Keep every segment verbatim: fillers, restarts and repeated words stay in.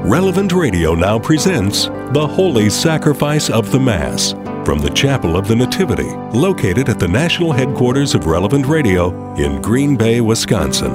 Relevant Radio now presents The Holy Sacrifice of the Mass from the Chapel of the Nativity, located at the national headquarters of Relevant Radio in Green Bay, Wisconsin.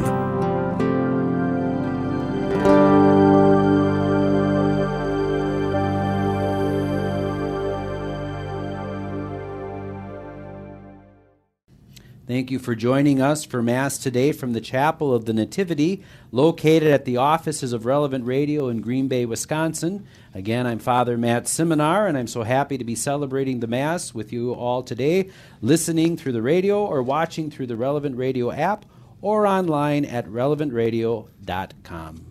Thank you for joining us for Mass today from the Chapel of the Nativity, located at the offices of Relevant Radio in Green Bay, Wisconsin. Again, I'm Father Matt Simonar, and I'm so happy to be celebrating the Mass with you all today, listening through the radio or watching through the Relevant Radio app or online at relevant radio dot com.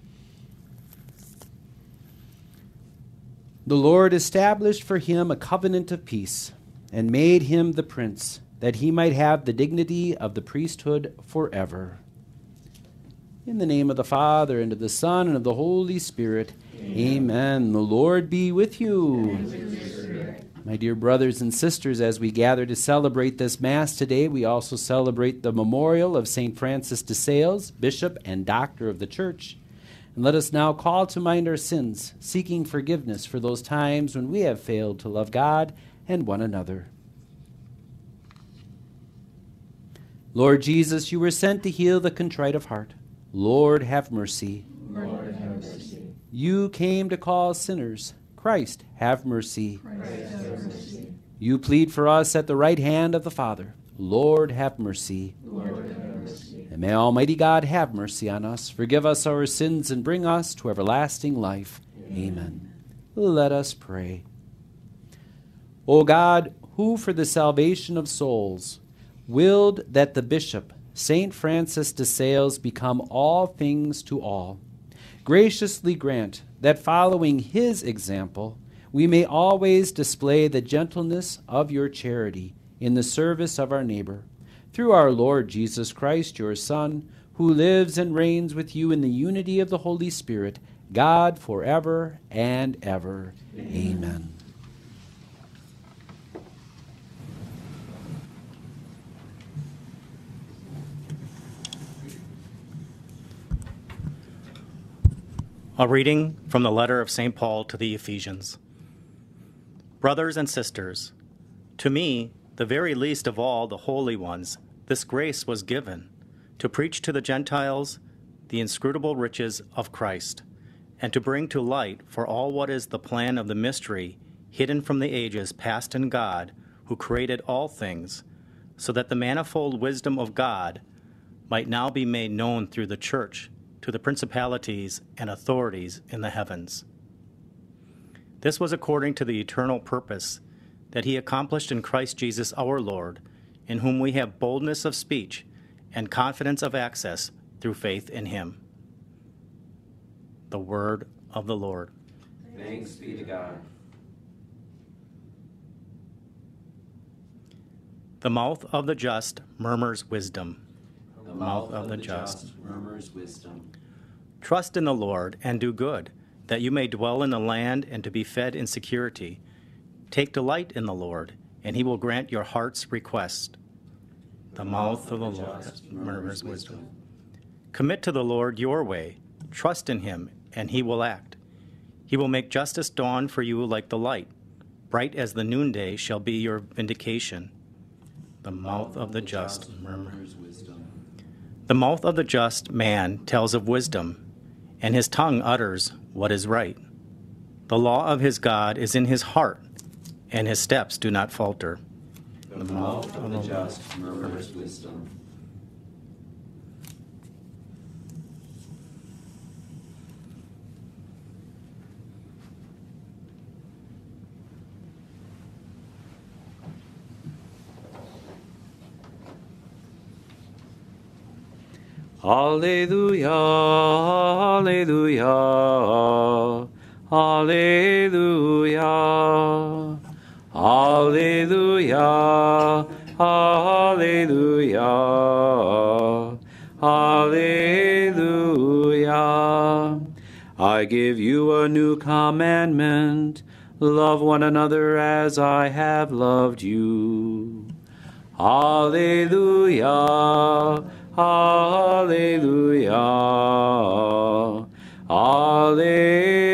The Lord established for him a covenant of peace and made him the prince, that he might have the dignity of the priesthood forever. In the name of the Father, and of the Son, and of the Holy Spirit, amen. Amen. The Lord be with you. And with your My dear brothers and sisters, as we gather to celebrate this Mass today, we also celebrate the memorial of Saint Francis de Sales, Bishop and Doctor of the Church. And let us now call to mind our sins, seeking forgiveness for those times when we have failed to love God and one another. Lord Jesus, you were sent to heal the contrite of heart. Lord, have mercy. Lord, have mercy. You came to call sinners. Christ, have mercy. Christ, have mercy. You plead for us at the right hand of the Father. Lord, have mercy. Lord, have mercy. And may Almighty God have mercy on us, forgive us our sins, and bring us to everlasting life. Amen. Amen. Let us pray. O God, who for the salvation of souls willed that the bishop, Saint Francis de Sales, become all things to all, graciously grant that following his example, we may always display the gentleness of your charity in the service of our neighbor. Through our Lord Jesus Christ, your Son, who lives and reigns with you in the unity of the Holy Spirit, God forever and ever. Amen. Amen. A reading from the letter of Saint Paul to the Ephesians. Brothers and sisters, to me, the very least of all the holy ones, this grace was given, to preach to the Gentiles the inscrutable riches of Christ, and to bring to light for all what is the plan of the mystery hidden from the ages past in God, who created all things, so that the manifold wisdom of God might now be made known through the Church to the principalities and authorities in the heavens. This was according to the eternal purpose that he accomplished in Christ Jesus our Lord, in whom we have boldness of speech and confidence of access through faith in him. The word of the Lord. Thanks be to God. The mouth of the just murmurs wisdom. The mouth of the just murmurs wisdom. Trust in the Lord and do good, that you may dwell in the land and to be fed in security. Take delight in the Lord, and he will grant your heart's request. The mouth of the Lord murmurs wisdom. Commit to the Lord your way. Trust in him, and he will act. He will make justice dawn for you like the light. Bright as the noonday shall be your vindication. The mouth of the just murmurs wisdom. The mouth of the just man tells of wisdom, and his tongue utters what is right. The law of his God is in his heart, and his steps do not falter. The mouth of the just murmurs wisdom. Alleluia, alleluia, alleluia, alleluia, alleluia, alleluia. I give you a new commandment, love one another as I have loved you. Alleluia, alleluia, alleluia.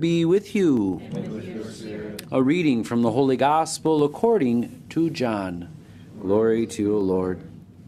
be with you. And with your spirit. A reading from the Holy Gospel according to John. Glory to you, Lord.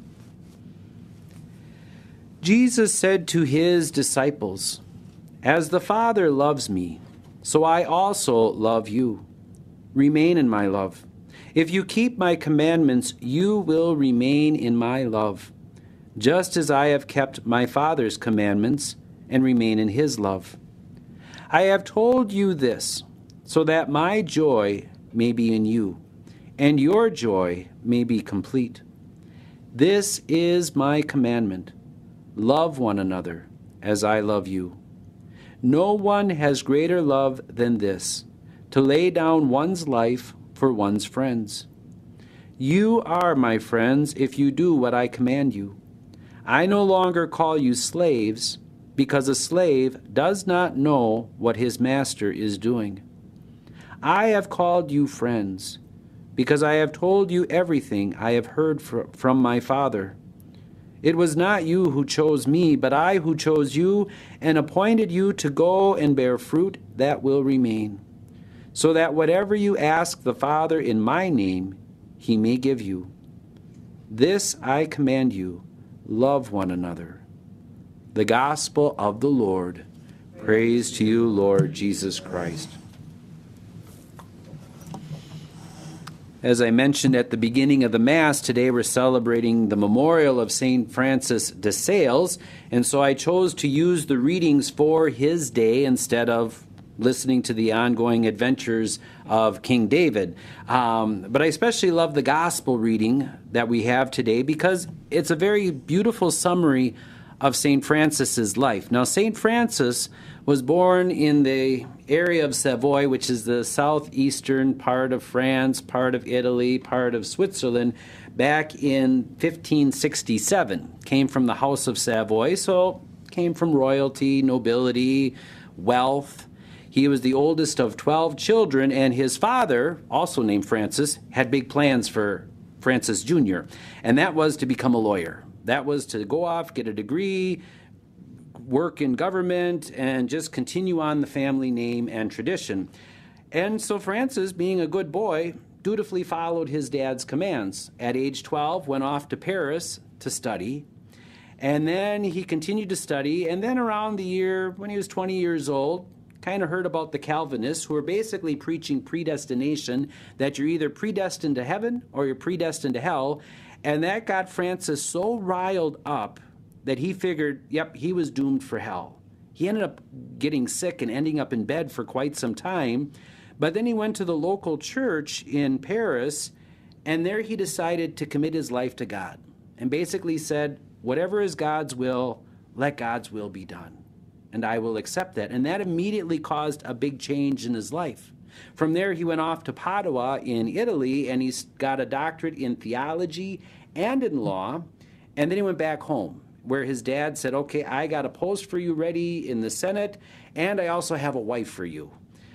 Jesus said to his disciples, "As the Father loves me, so I also love you. Remain in my love. If you keep my commandments, you will remain in my love, just as I have kept my Father's commandments and remain in his love. I have told you this, so that my joy may be in you, and your joy may be complete. This is my commandment: love one another as I love you. No one has greater love than this, to lay down one's life for one's friends. You are my friends if you do what I command you. I no longer call you slaves, because a slave does not know what his master is doing. I have called you friends, because I have told you everything I have heard fr- from my Father. It was not you who chose me, but I who chose you and appointed you to go and bear fruit that will remain, so that whatever you ask the Father in my name, he may give you. This I command you, love one another." The Gospel of the Lord. Praise to you, Lord Jesus Christ. As I mentioned at the beginning of the Mass, today we're celebrating the memorial of Saint Francis de Sales, and so I chose to use the readings for his day instead of listening to the ongoing adventures of King David. Um, but I especially love the Gospel reading that we have today because it's a very beautiful summary of Saint Francis's life. Now, Saint Francis was born in the area of Savoy, which is the southeastern part of France, part of Italy, part of Switzerland, back in fifteen sixty-seven. Came from the House of Savoy, so came from royalty, nobility, wealth. He was the oldest of twelve children, and his father, also named Francis, had big plans for Francis Junior, and that was to become a lawyer. That was to go off, get a degree, work in government, and just continue on the family name and tradition. And so Francis, being a good boy, dutifully followed his dad's commands. At age twelve, went off to Paris to study. And then he continued to study. And then around the year, when he was twenty years old, kind of heard about the Calvinists, who were basically preaching predestination, that you're either predestined to heaven or you're predestined to hell. And that got Francis so riled up that he figured, yep, he was doomed for hell. He ended up getting sick and ending up in bed for quite some time. But then he went to the local church in Paris, and there he decided to commit his life to God and basically said, whatever is God's will, let God's will be done. And I will accept that. And that immediately caused a big change in his life. From there, he went off to Padua in Italy, and he got a doctorate in theology and in law. And then he went back home, where his dad said, okay, I got a post for you ready in the Senate, and I also have a wife for you.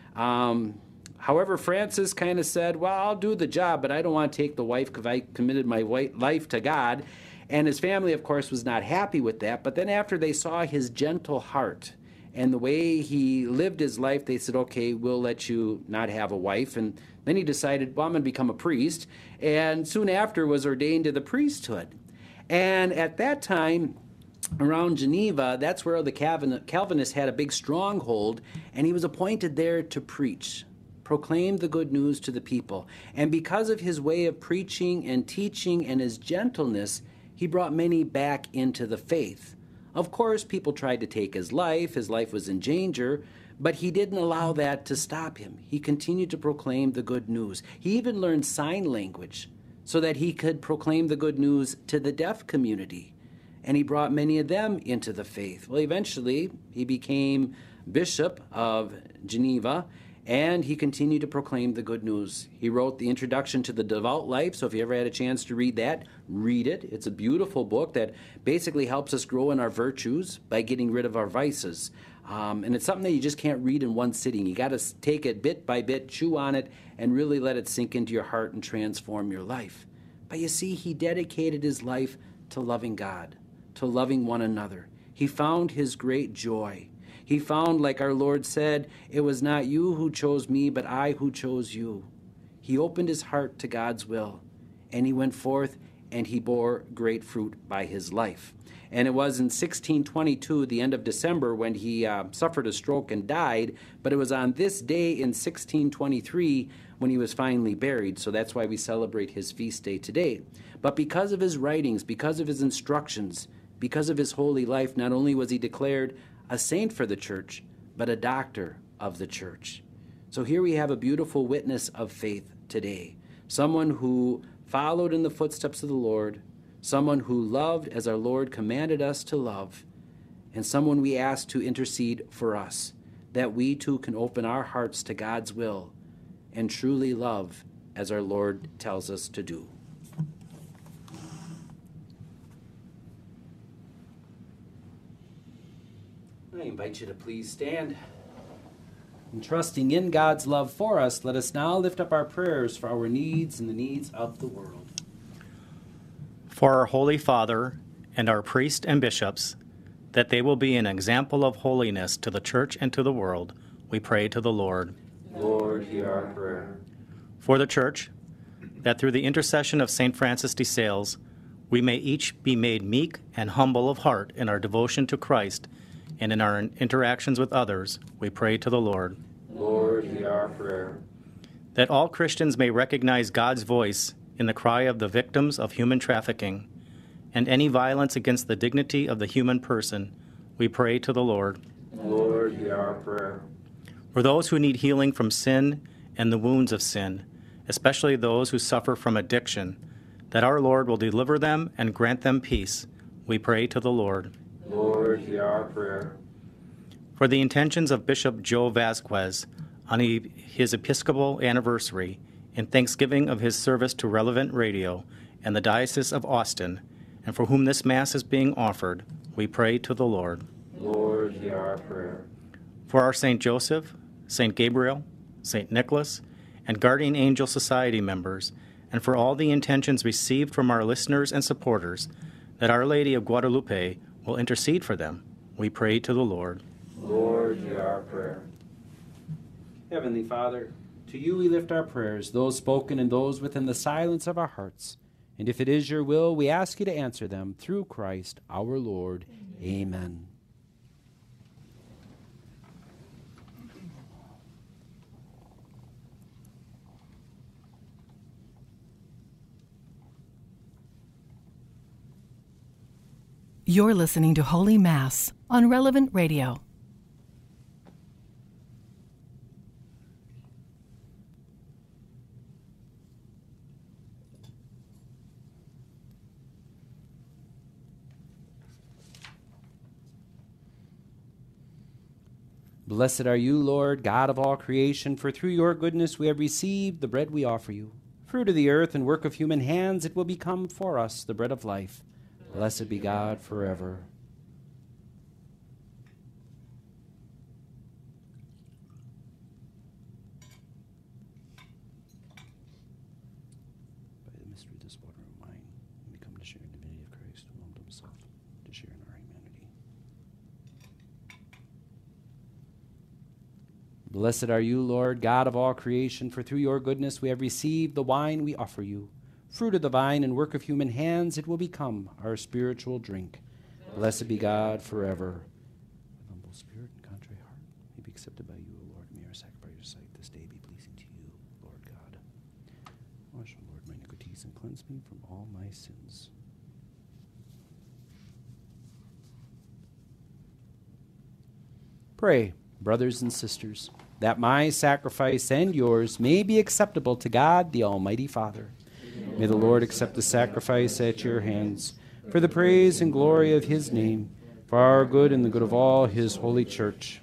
Um, however, Francis kind of said, well, I'll do the job, but I don't want to take the wife because I committed my life to God. And his family, of course, was not happy with that. But then after they saw his gentle heart and the way he lived his life, they said, okay, we'll let you not have a wife. And then he decided, well, I'm going to become a priest. And soon after was ordained to the priesthood. And at that time, around Geneva, that's where the Calvinists had a big stronghold, and he was appointed there to preach, proclaim the good news to the people. And because of his way of preaching and teaching and his gentleness, he brought many back into the faith. Of course, people tried to take his life. His life was in danger, but he didn't allow that to stop him. He continued to proclaim the good news. He even learned sign language so that he could proclaim the good news to the deaf community. And he brought many of them into the faith. Well, eventually, he became Bishop of Geneva, and he continued to proclaim the good news. He wrote the Introduction to the Devout Life, so if you ever had a chance to read that, read it. It's a beautiful book that basically helps us grow in our virtues by getting rid of our vices. Um, and it's something that you just can't read in one sitting. You got to take it bit by bit, chew on it, and really let it sink into your heart and transform your life. But you see, he dedicated his life to loving God, to loving one another. He found his great joy. He found, like our Lord said, it was not you who chose me, but I who chose you. He opened his heart to God's will, and he went forth, and he bore great fruit by his life. And it was in sixteen twenty-two, the end of December, when he uh, suffered a stroke and died, but it was on this day in sixteen twenty-three when he was finally buried, so that's why we celebrate his feast day today. But because of his writings, because of his instructions, because of his holy life, not only was he declared a saint for the church, but a doctor of the church. So here we have a beautiful witness of faith today, someone who followed in the footsteps of the Lord, someone who loved as our Lord commanded us to love, and someone we ask to intercede for us, that we too can open our hearts to God's will and truly love as our Lord tells us to do. I invite you to please stand. And trusting in God's love for us, let us now lift up our prayers for our needs and the needs of the world. For our Holy Father and our priests and bishops, that they will be an example of holiness to the church and to the world, we pray to the Lord. Lord, hear our prayer. For the church, that through the intercession of Saint Francis de Sales, we may each be made meek and humble of heart in our devotion to Christ, and in our interactions with others, we pray to the Lord. Lord, hear our prayer. That all Christians may recognize God's voice in the cry of the victims of human trafficking, and any violence against the dignity of the human person, we pray to the Lord. Lord, hear our prayer. For those who need healing from sin and the wounds of sin, especially those who suffer from addiction, that our Lord will deliver them and grant them peace, we pray to the Lord. Lord, hear our prayer. For the intentions of Bishop Joe Vasquez on his Episcopal anniversary, in thanksgiving of his service to Relevant Radio and the Diocese of Austin, and for whom this Mass is being offered, we pray to the Lord. Lord, hear our prayer. For our Saint Joseph, Saint Gabriel, Saint Nicholas, and Guardian Angel Society members, and for all the intentions received from our listeners and supporters, that Our Lady of Guadalupe will intercede for them, we pray to the Lord. Lord, hear our prayer. Heavenly Father, to you we lift our prayers, those spoken and those within the silence of our hearts. And if it is your will, we ask you to answer them through Christ our Lord. Amen. Amen. You're listening to Holy Mass on Relevant Radio. Blessed are you, Lord, God of all creation, for through your goodness we have received the bread we offer you. Fruit of the earth and work of human hands, it will become for us the bread of life. Blessed be God forever. By the mystery of this water and wine, we come to share in the divinity of Christ, who humbled himself to share in our humanity. Blessed are you, Lord, God of all creation, for through your goodness we have received the wine we offer you. Fruit of the vine and work of human hands, it will become our spiritual drink. Blessed be God forever. With humble spirit and contrite heart, may be accepted by you, O Lord. May our sacrifice of sight this day be pleasing to you, Lord God. Wash, O Lord, my iniquities and cleanse me from all my sins. Pray, brothers and sisters, that my sacrifice and yours may be acceptable to God, the Almighty Father. May the Lord accept the sacrifice at your hands for the praise and glory of his name, for our good and the good of all his holy church.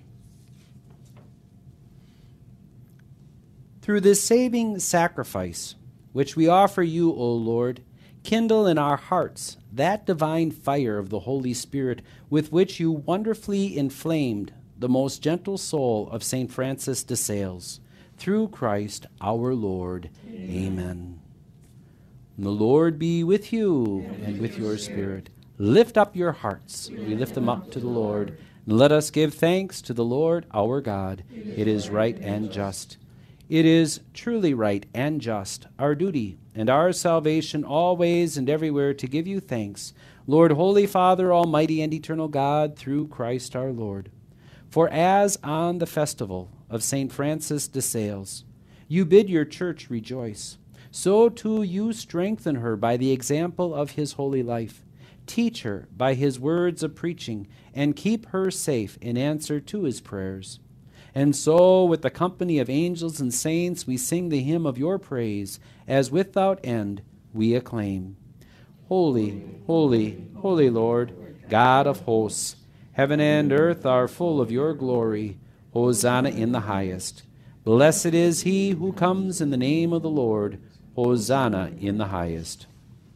Through this saving sacrifice, which we offer you, O Lord, kindle in our hearts that divine fire of the Holy Spirit with which you wonderfully inflamed the most gentle soul of Saint Francis de Sales. Through Christ our Lord. Amen. Amen. The Lord be with you and with your spirit. Lift up your hearts. We lift them up to the Lord. And let us give thanks to the Lord our God. It is right and just. It is truly right and just, our duty and our salvation always and everywhere to give you thanks, Lord, Holy Father, Almighty and eternal God, through Christ our Lord. For as on the festival of Saint Francis de Sales, you bid your church rejoice, so too you strengthen her by the example of his holy life. Teach her by his words of preaching, and keep her safe in answer to his prayers. And so, with the company of angels and saints, we sing the hymn of your praise, as without end we acclaim. Holy, holy, holy Lord, God of hosts, heaven and earth are full of your glory. Hosanna in the highest. Blessed is he who comes in the name of the Lord. Hosanna in the highest.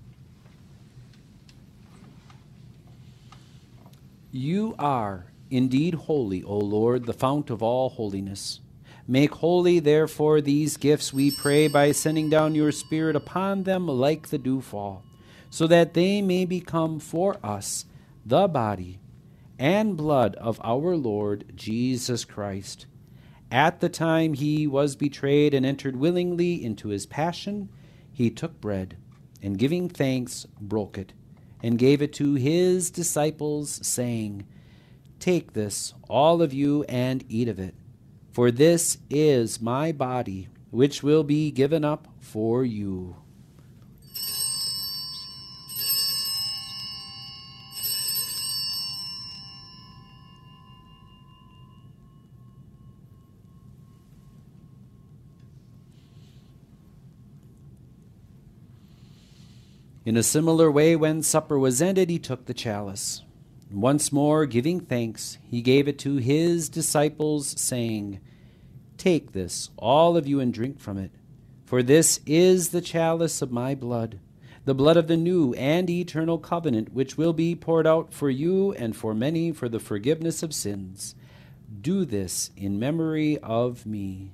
You are indeed holy, O Lord, the fount of all holiness. Make holy, therefore, these gifts, we pray, by sending down your Spirit upon them like the dewfall, so that they may become for us the body and blood of our Lord Jesus Christ. At the time he was betrayed and entered willingly into his passion, he took bread, and giving thanks, broke it, and gave it to his disciples, saying, Take this, all of you, and eat of it, for this is my body, which will be given up for you. In a similar way, when supper was ended, he took the chalice. Once more, giving thanks, he gave it to his disciples, saying, Take this, all of you, and drink from it, for this is the chalice of my blood, the blood of the new and eternal covenant, which will be poured out for you and for many for the forgiveness of sins. Do this in memory of me.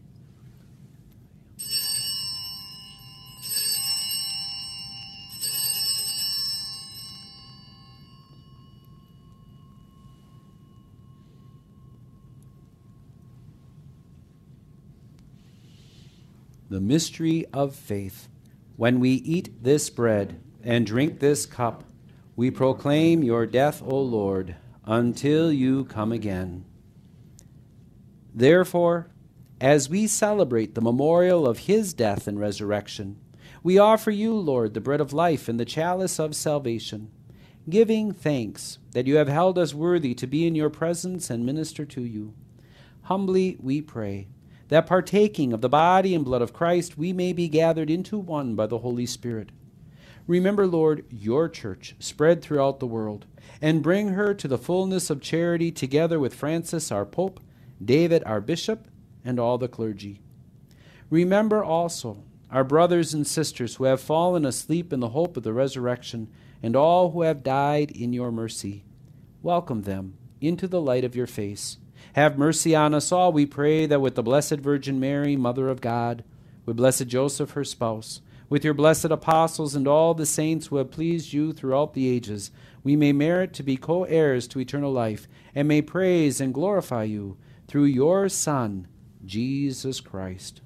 The mystery of faith. When we eat this bread and drink this cup, we proclaim your death, O Lord, until you come again. Therefore, as we celebrate the memorial of his death and resurrection, we offer you, Lord, the bread of life and the chalice of salvation, giving thanks that you have held us worthy to be in your presence and minister to you. Humbly we pray that partaking of the body and blood of Christ, we may be gathered into one by the Holy Spirit. Remember, Lord, your church spread throughout the world, and bring her to the fullness of charity together with Francis, our Pope, David, our Bishop, and all the clergy. Remember also our brothers and sisters who have fallen asleep in the hope of the resurrection, and all who have died in your mercy. Welcome them into the light of your face. Have mercy on us all, we pray, that with the Blessed Virgin Mary, Mother of God, with blessed Joseph, her spouse, with your blessed apostles and all the saints who have pleased you throughout the ages, we may merit to be co-heirs to eternal life, and may praise and glorify you through your Son, Jesus Christ.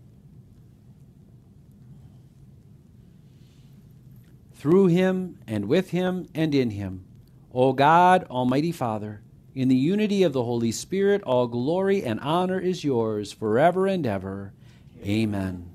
Through him, and with him, and in him, O God, Almighty Father, in the unity of the Holy Spirit, all glory and honor is yours forever and ever. Amen.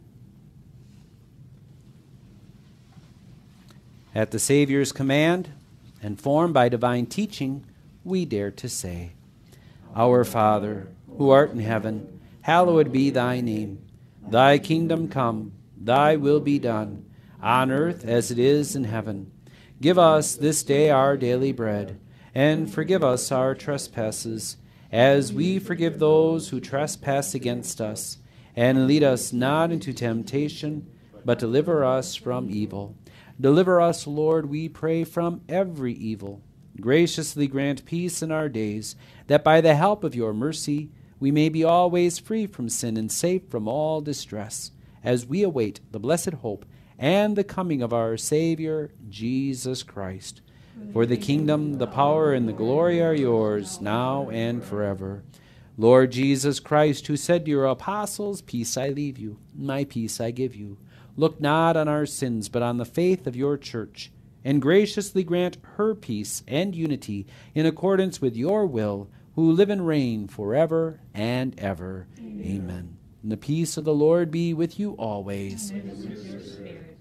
At the Savior's command, and formed by divine teaching, we dare to say, Our Father, who art in heaven, hallowed be thy name. Thy kingdom come, thy will be done, on earth as it is in heaven. Give us this day our daily bread, and forgive us our trespasses, as we forgive those who trespass against us. And lead us not into temptation, but deliver us from evil. Deliver us, Lord, we pray, from every evil. Graciously grant peace in our days, that by the help of your mercy we may be always free from sin and safe from all distress, as we await the blessed hope and the coming of our Savior, Jesus Christ, For the kingdom, the power, and the glory are yours, now and forever. Lord Jesus Christ, who said to your apostles, Peace I leave you, my peace I give you. Look not on our sins, but on the faith of your church, and graciously grant her peace and unity in accordance with your will, who live and reign forever and ever. Amen. Amen. And the peace of the Lord be with you always. And with your spirit.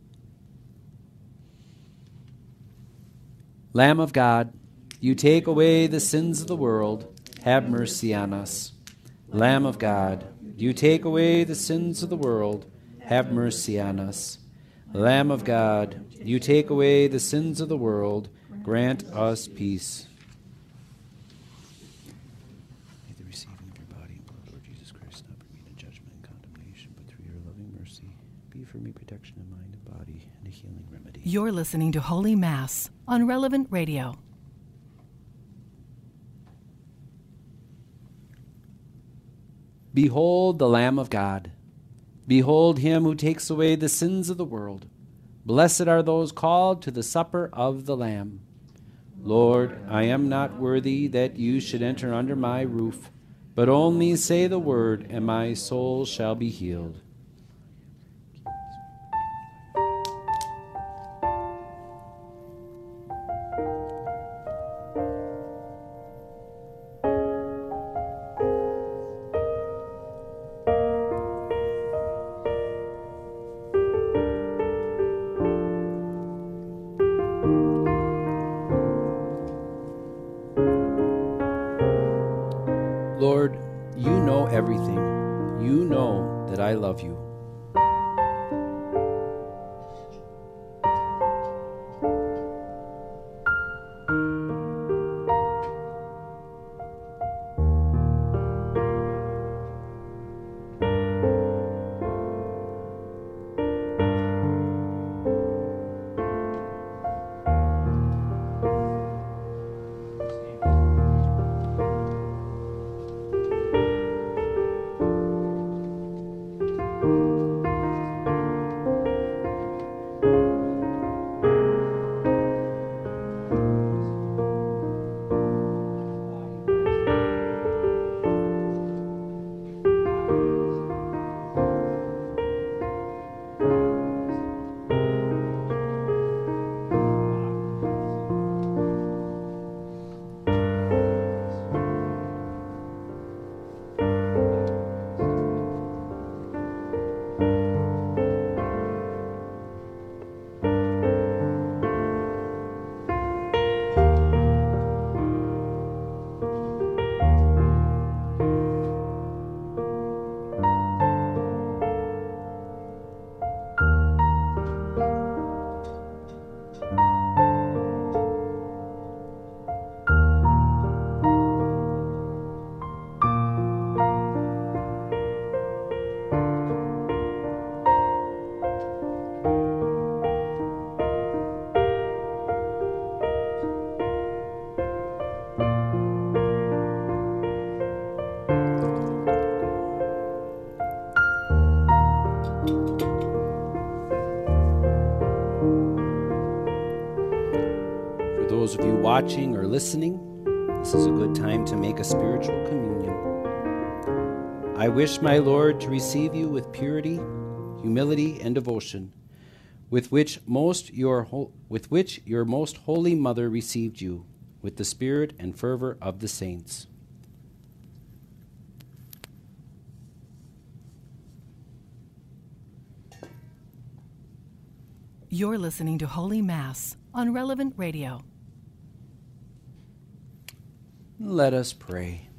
Lamb of God, you take away the sins of the world. Have mercy on us. Lamb of God, you take away the sins of the world. Have mercy on us. Lamb of God, you take away the sins of the world. Grant us peace. May the receiving of your body and blood, Lord Jesus Christ, not bring me to judgment and condemnation, but through your loving mercy, be for me protection of mind and body and a healing remedy. You're listening to Holy Mass on Relevant Radio. Behold the Lamb of God. Behold him who takes away the sins of the world. Blessed are those called to the supper of the Lamb. Lord, I am not worthy that you should enter under my roof, but only say the word, and my soul shall be healed. Lord, you know everything. You know that I love you. Those of you watching or listening, this is a good time to make a spiritual communion. I wish, my Lord, to receive you with purity, humility, and devotion, with which most your ho- with which your most holy mother received you, with the spirit and fervor of the saints. You're listening to Holy Mass on Relevant Radio. Let us pray.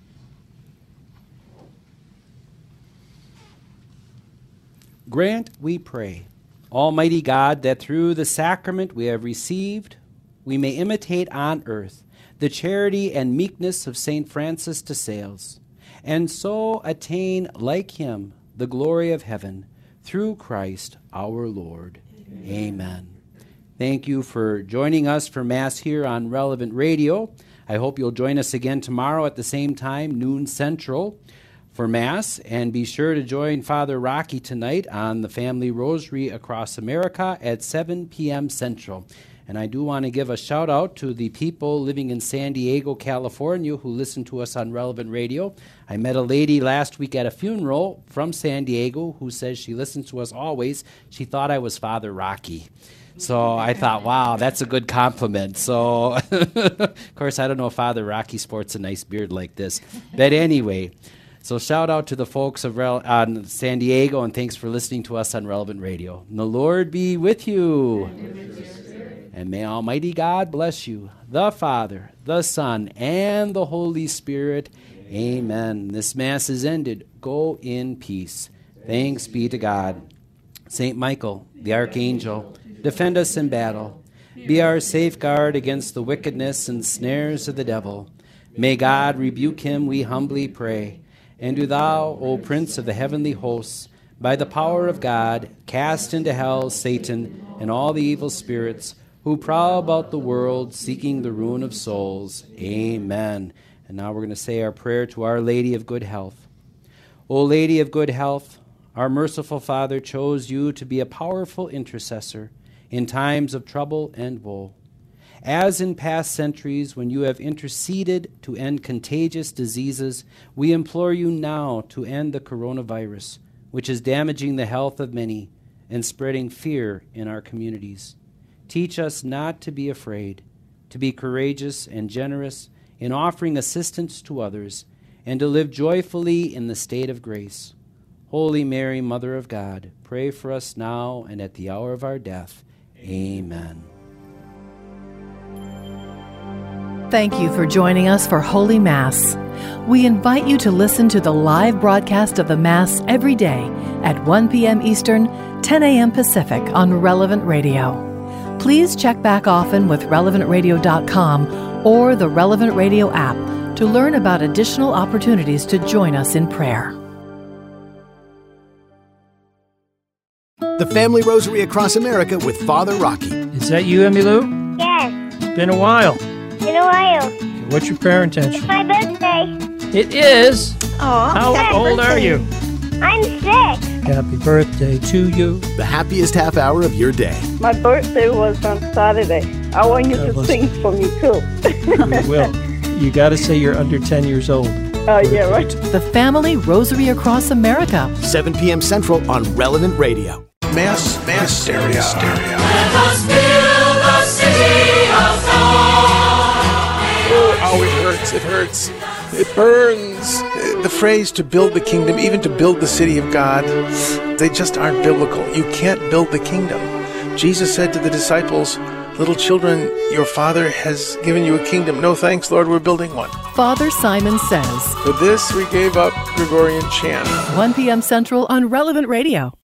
Grant, we pray, Almighty God, that through the sacrament we have received, we may imitate on earth the charity and meekness of Saint Francis de Sales, and so attain, like him, the glory of heaven, through Christ our Lord. Amen. Amen. Thank you for joining us for Mass here on Relevant Radio. I hope you'll join us again tomorrow at the same time, noon Central, for Mass. And be sure to join Father Rocky tonight on the Family Rosary Across America at seven p.m. Central. And I do want to give a shout out to the people living in San Diego, California, who listen to us on Relevant Radio. I met a lady last week at a funeral from San Diego who says she listens to us always. She thought I was Father Rocky. So I thought, wow, that's a good compliment. So, of course, I don't know if Father Rocky sports a nice beard like this. But anyway, so shout out to the folks of Rel- on San Diego, and thanks for listening to us on Relevant Radio. And the Lord be with you. And with your spirit. And may Almighty God bless you, the Father, the Son, and the Holy Spirit. Amen. This Mass is ended. Go in peace. Thanks be to God. Saint Michael, the Archangel, defend us in battle. Be our safeguard against the wickedness and snares of the devil. May God rebuke him, we humbly pray. And do thou, O Prince of the heavenly hosts, by the power of God, cast into hell Satan and all the evil spirits who prowl about the world seeking the ruin of souls. Amen. And now we're going to say our prayer to Our Lady of Good Health. O Lady of Good Health, our merciful Father chose you to be a powerful intercessor in times of trouble and woe. As in past centuries, when you have interceded to end contagious diseases, we implore you now to end the coronavirus, which is damaging the health of many and spreading fear in our communities. Teach us not to be afraid, to be courageous and generous in offering assistance to others, and to live joyfully in the state of grace. Holy Mary, Mother of God, pray for us now and at the hour of our death. Amen. Thank you for joining us for Holy Mass. We invite you to listen to the live broadcast of the Mass every day at one p.m. Eastern, ten a.m. Pacific on Relevant Radio. Please check back often with relevant radio dot com or the Relevant Radio app to learn about additional opportunities to join us in prayer. The Family Rosary Across America with Father Rocky. Is that you, Emmylou? Yes. It's been a while. Been a while. What's your prayer intention? It's my birthday. It is? Aw. How old are you? I'm six. Happy birthday to you. The happiest half hour of your day. My birthday was on Saturday. I want you God to bless sing you. for me, too. You will. You got to say you're under ten years old. Oh, yeah, right. The Family Rosary Across America. seven p.m. Central on Relevant Radio. Mass, mass stereo. stereo. Let us build the city of God. Oh, how it hurts, it hurts. It burns. The phrase to build the kingdom, even to build the city of God, they just aren't biblical. You can't build the kingdom. Jesus said to the disciples, little children, your Father has given you a kingdom. No thanks, Lord, we're building one. Father Simon Says. For this we gave up Gregorian chant. one p.m. Central on Relevant Radio.